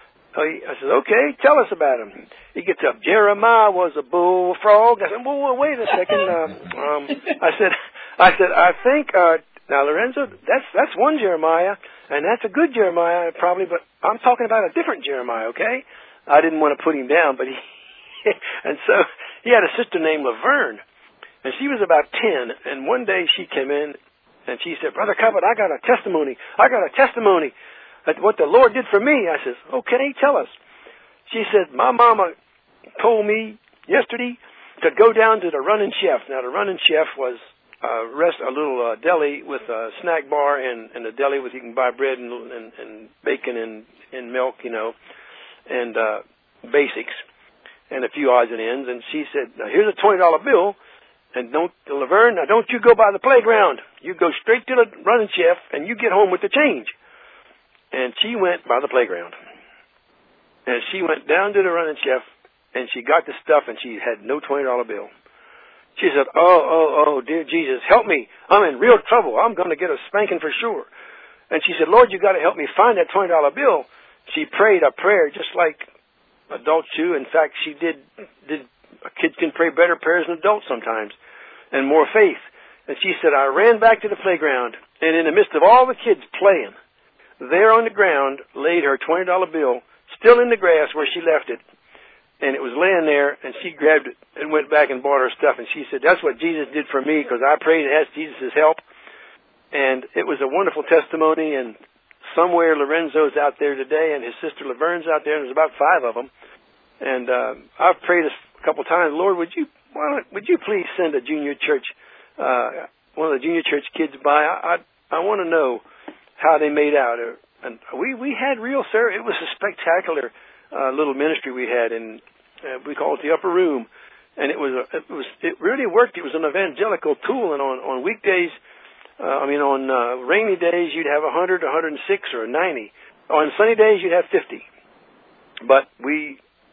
I said, okay, tell us about him. He gets up. Jeremiah was a bullfrog. I said, well, well wait a second. Uh, um, I said, I said, I think, uh, now, Lorenzo, that's that's one Jeremiah, and that's a good Jeremiah, probably, but I'm talking about a different Jeremiah, okay? I didn't want to put him down, but he, and so he had a sister named Laverne, and she was about ten, and one day she came in, and she said, Brother Cobbett, I got a testimony. I got a testimony at what the Lord did for me. I said, okay, tell us. She said, my mama told me yesterday to go down to the Running Chef. Now, the Running Chef was uh, rest a little uh, deli with a snack bar, and, and a deli with you can buy bread and, and, and bacon and, and milk, you know, and uh, basics, and a few odds and ends. And she said, now, here's a twenty dollar bill. And don't, Laverne, now don't you go by the playground. You go straight to the Running Chef, and you get home with the change. And she went by the playground. And she went down to the Running Chef, and she got the stuff, and she had no twenty dollar bill. She said, oh, oh, oh, dear Jesus, help me. I'm in real trouble. I'm going to get a spanking for sure. And she said, Lord, you got to help me find that twenty dollar bill. She prayed a prayer just like adults do. In fact, she did, did, kids can pray better prayers than adults sometimes, and more faith. And she said, I ran back to the playground, and in the midst of all the kids playing, there on the ground laid her twenty dollar bill, still in the grass where she left it. And it was laying there, and she grabbed it and went back and bought her stuff. And she said, that's what Jesus did for me, because I prayed and asked Jesus' help. And it was a wonderful testimony. And somewhere Lorenzo's out there today, and his sister Laverne's out there, and there's about five of them. And uh, I've prayed a couple times, Lord, would you why don't, would you please send a junior church, uh, one of the junior church kids by? I I, I want to know how they made out. And we we had real, sir. It was a spectacular uh, little ministry we had, and uh, we called it the Upper Room. And it was a, it was it really worked. It was an evangelical tool, and on on weekdays, uh, I mean on uh, rainy days, you'd have a hundred, a hundred and six, or a ninety. On sunny days, you'd have fifty. But we.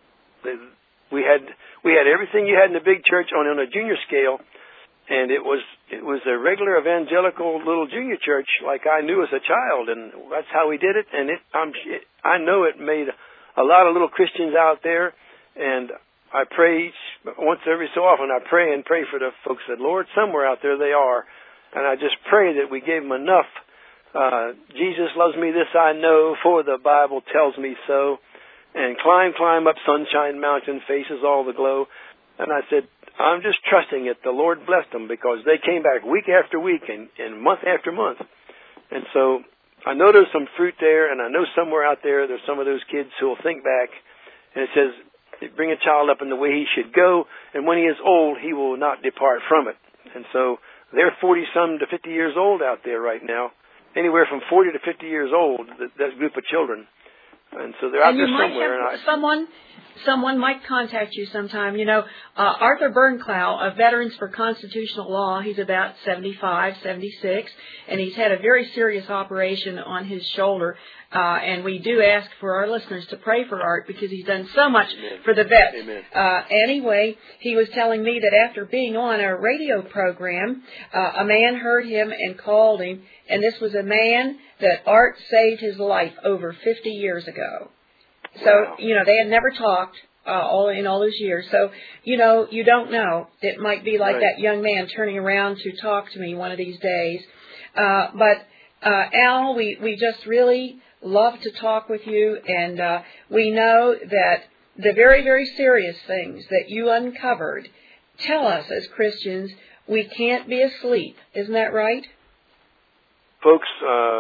We had we had everything you had in the big church on, on a junior scale, and it was it was a regular evangelical little junior church like I knew as a child, and that's how we did it. And it, I'm, it, I know it made a lot of little Christians out there, and I pray each, once every so often I pray and pray for the folks that, Lord, somewhere out there they are, and I just pray that we gave them enough. Uh, Jesus loves me, this I know, for the Bible tells me so. And climb, climb up Sunshine Mountain, faces all the glow. And I said, I'm just trusting it. The Lord blessed them, because they came back week after week and, and month after month. And so I know there's some fruit there, and I know somewhere out there there's some of those kids who will think back. And it says, bring a child up in the way he should go, and when he is old, he will not depart from it. And so they're forty-some to fifty years old out there right now, anywhere from forty to fifty years old, that, that group of children. And so they're out and there you might somewhere. Have and I, someone, someone might contact you sometime. You know, uh, Arthur Bernklau of Veterans for Constitutional Law, he's about seventy-five, seventy-six, and he's had a very serious operation on his shoulder. Uh, and we do ask for our listeners to pray for Art, because he's done so much Amen. for the vets. Amen. Uh, anyway, he was telling me that after being on a radio program, uh, a man heard him and called him, and this was a man that Art saved his life over fifty years ago. So, wow. you know, they had never talked uh, all in all those years. So, you know, you don't know. It might be like right. that young man turning around to talk to me one of these days. Uh, but, uh, Al, we, we just really love to talk with you, and uh, we know that the very, very serious things that you uncovered tell us as Christians we can't be asleep. Isn't that right? folks, uh,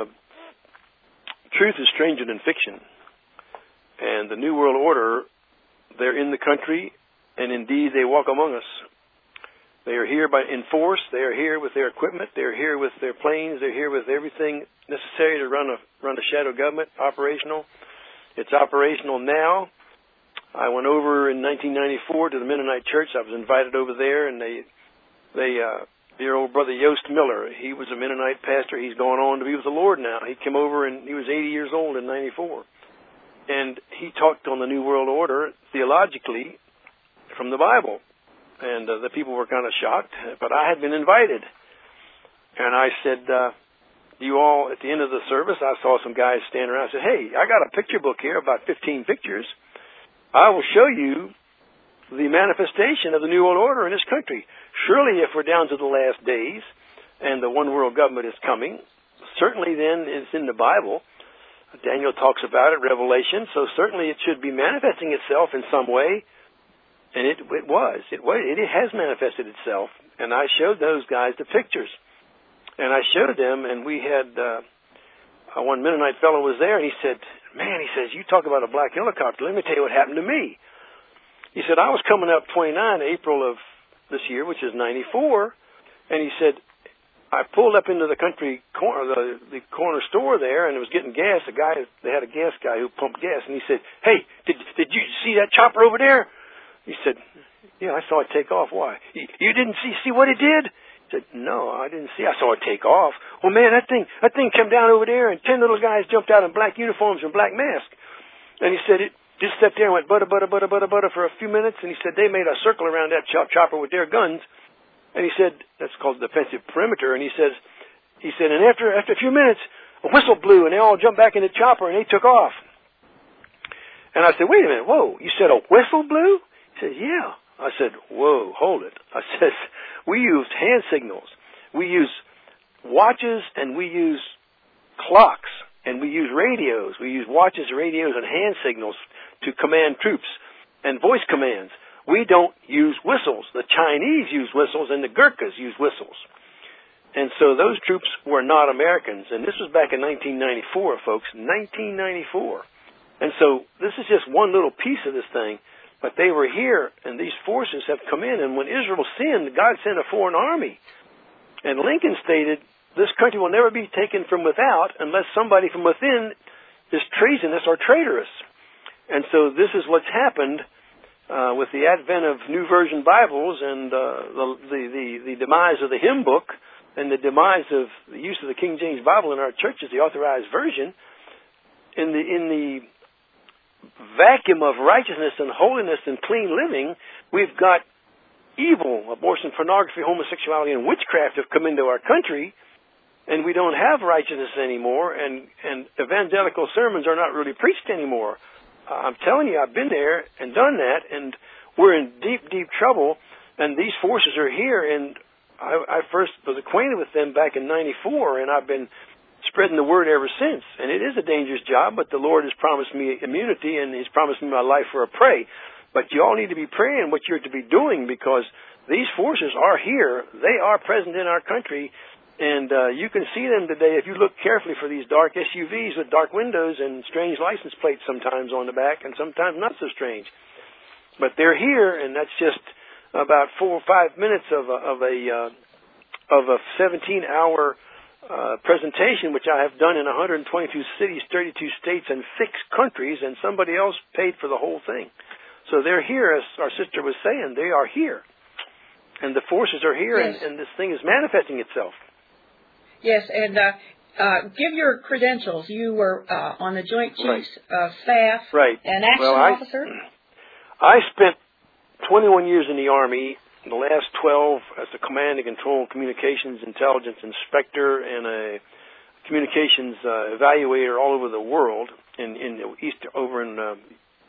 truth is stranger than fiction. And the New World Order, they're in the country, and indeed they walk among us. They are here by in force. They are here with their equipment. They are here with their planes. They're here with everything necessary to run a run a shadow government operational. It's operational now. I went over in nineteen ninety-four to the Mennonite Church. I was invited over there, and they, they, uh, dear old brother Yost Miller, he was a Mennonite pastor. He's gone on to be with the Lord now. He came over, and he was eighty years old in ninety-four. And he talked on the New World Order theologically from the Bible. And uh, the people were kind of shocked, but I had been invited. And I said, uh, you all, at the end of the service, I saw some guys standing around. I said, hey, I got a picture book here, about fifteen pictures. I will show you the manifestation of the New World Order in this country. Surely if we're down to the last days and the one world government is coming, certainly then it's in the Bible. Daniel talks about it, Revelation, so certainly it should be manifesting itself in some way. And it, it was. It was. It has manifested itself. And I showed those guys the pictures. And I showed them, and we had uh, one Mennonite fellow was there, and he said, man, he says, you talk about a black helicopter. Let me tell you what happened to me. He said, I was coming up twenty-nine, April of this year, which is ninety-four, and he said, I pulled up into the country corner, the, the corner store there, and it was getting gas. The guy, they had a gas guy who pumped gas, and he said, hey, did, did you see that chopper over there? He said, yeah, I saw it take off. Why? You didn't see see what it did? He said, no, I didn't see. I saw it take off. Well, man, that thing that thing came down over there, and ten little guys jumped out in black uniforms and black masks. And he said, it just sat there and went butter, butter, butter, butter, butter for a few minutes. And he said, they made a circle around that chop chopper with their guns. And he said, that's called defensive perimeter. And he says, he said, and after after a few minutes, a whistle blew, and they all jumped back in the chopper, and they took off. And I said, wait a minute, whoa, you said a whistle blew? He said, yeah. I said, whoa, hold it. I said, we used hand signals. We use watches and we use clocks and we use radios. We use watches, radios, and hand signals to command troops and voice commands. We don't use whistles. The Chinese use whistles and the Gurkhas use whistles. And so those troops were not Americans. And this was back in nineteen ninety-four, folks, nineteen ninety-four. And so this is just one little piece of this thing. But they were here, and these forces have come in. And when Israel sinned, God sent a foreign army. And Lincoln stated, this country will never be taken from without unless somebody from within is treasonous or traitorous. And so this is what's happened uh, with the advent of New Version Bibles and uh, the, the, the, the demise of the hymn book and the demise of the use of the King James Bible in our churches, the authorized version. In the in the vacuum of righteousness and holiness and clean living, we've got evil, abortion, pornography, homosexuality, and witchcraft have come into our country, and we don't have righteousness anymore, and, and evangelical sermons are not really preached anymore. Uh, I'm telling you, I've been there and done that, and we're in deep, deep trouble, and these forces are here, and I, I first was acquainted with them back in ninety-four, and I've been spreading the word ever since. And it is a dangerous job, but the Lord has promised me immunity, and He's promised me my life for a prey. But you all need to be praying what you're to be doing, because these forces are here. They are present in our country, and uh, you can see them today if you look carefully for these dark S U Vs with dark windows and strange license plates sometimes on the back, and sometimes not so strange. But they're here, and that's just about four or five minutes of a, of a, uh, of a seventeen-hour Uh, presentation, which I have done in one hundred twenty-two cities, thirty-two states, and six countries, and somebody else paid for the whole thing. So they're here, as our sister was saying. They are here. And the forces are here, yes. and, and this thing is manifesting itself. Yes, and uh, uh, give your credentials. You were uh, on the Joint Chiefs right. uh, Staff right. and Action well, I, Officer. I spent twenty-one years in the Army. The last twelve as a command and control communications intelligence inspector and a communications uh, evaluator all over the world, in, in east over in uh,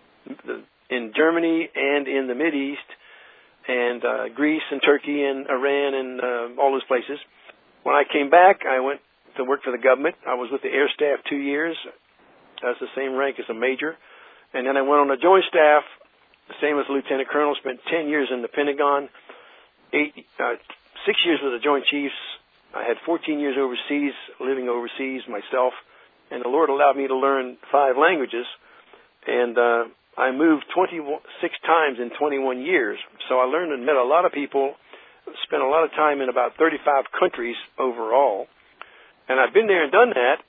in Germany and in the Mideast, and uh, Greece and Turkey and Iran and uh, all those places. When I came back, I went to work for the government. I was with the Air Staff two years. That's the same rank as a major, and then I went on the Joint Staff. Same as Lieutenant Colonel, spent ten years in the Pentagon, eight, uh, six years with the Joint Chiefs, I had fourteen years overseas, living overseas myself, and the Lord allowed me to learn five languages. And uh, I moved twenty-six times in twenty-one years. So I learned and met a lot of people, spent a lot of time in about thirty-five countries overall. And I've been there and done that.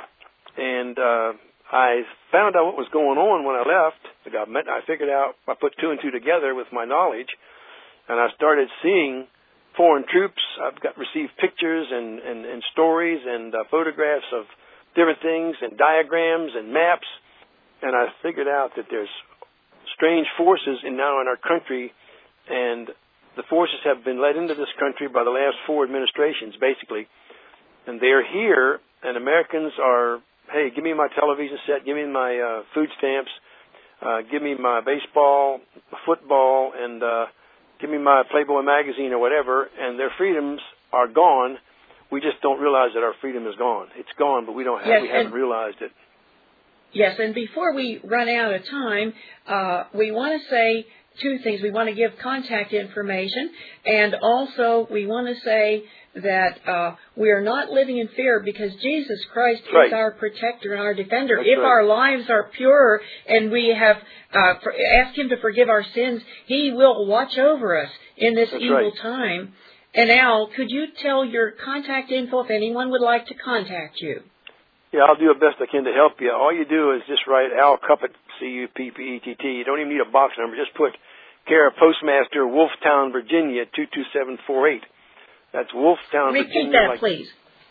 And uh, I found out what was going on when I left the government. I figured out, I put two and two together with my knowledge, and I started seeing foreign troops. I've got received pictures and, and, and stories and uh, photographs of different things and diagrams and maps, and I figured out that there's strange forces in now in our country, and the forces have been led into this country by the last four administrations, basically, and they're here, and Americans are, hey, give me my television set, give me my uh, food stamps, uh, give me my baseball, football, and uh, give me my Playboy magazine or whatever, and their freedoms are gone. We just don't realize that our freedom is gone. It's gone, but we don't have, yes, we haven't realized it. Yes, and before we run out of time, uh, we want to say two things. We want to give contact information, and also we want to say that uh, we are not living in fear because Jesus Christ right. is our protector and our defender. That's if right. our lives are pure and we have uh, for, asked Him to forgive our sins, He will watch over us in this That's evil right. time. And Al, could you tell your contact info if anyone would like to contact you? Yeah, I'll do the best I can to help you. All you do is just write Al Cuppett, C U P P E T T. You don't even need a box number. Just put care of Postmaster, Wolftown, Virginia, two two seven four eight. That's Wolftown, Repeat Virginia. Repeat that, like, please.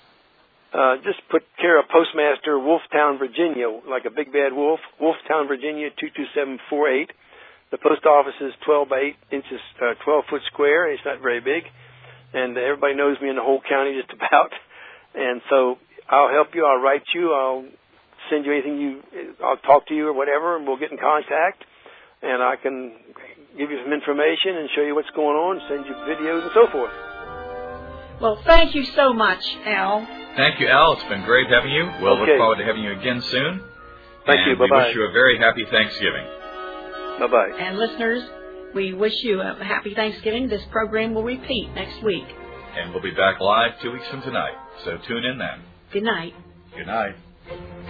Uh, just put care of Postmaster, Wolftown, Virginia, like a big bad wolf. Wolftown, Virginia, two two seven four eight. The post office is twelve by eight inches, uh, twelve foot square. It's not very big. And everybody knows me in the whole county just about. And so I'll help you. I'll write you. I'll send you anything you, I'll talk to you or whatever, and we'll get in contact. And I can give you some information and show you what's going on, send you videos and so forth. Well, thank you so much, Al. Thank you, Al. It's been great having you. We'll okay. look forward to having you again soon. Thank and you. Bye-bye. We wish you a very happy Thanksgiving. Bye-bye. And listeners, we wish you a happy Thanksgiving. This program will repeat next week. And we'll be back live two weeks from tonight. So tune in then. Good night. Good night.